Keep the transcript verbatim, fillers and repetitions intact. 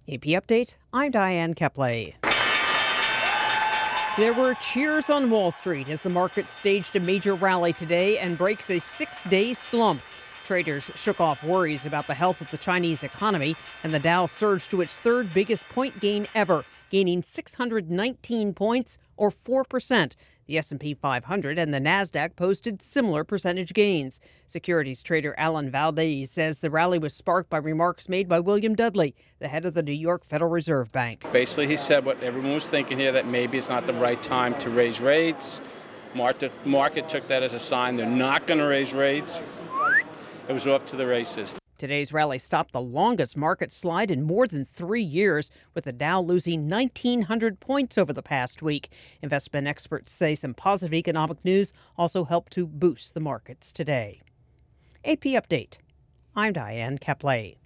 A P Update, I'm Diane Kepley. There were cheers on Wall Street as the market staged a major rally today and breaks a six-day slump. Traders shook off worries about the health of the Chinese economy, and the Dow surged to its third biggest point gain ever, gaining six hundred nineteen points, or four percent. The S and P five hundred and the Nasdaq posted similar percentage gains. Securities trader Alan Valdez says the rally was sparked by remarks made by William Dudley, the head of the New York Federal Reserve Bank. Basically, he said what everyone was thinking here, that maybe it's not the right time to raise rates. Market, market took that as a sign they're not going to raise rates. It was off to the races. Today's rally stopped the longest market slide in more than three years, with the Dow losing nineteen hundred points over the past week. Investment experts say some positive economic news also helped to boost the markets today. A P Update. I'm Diane Kepley.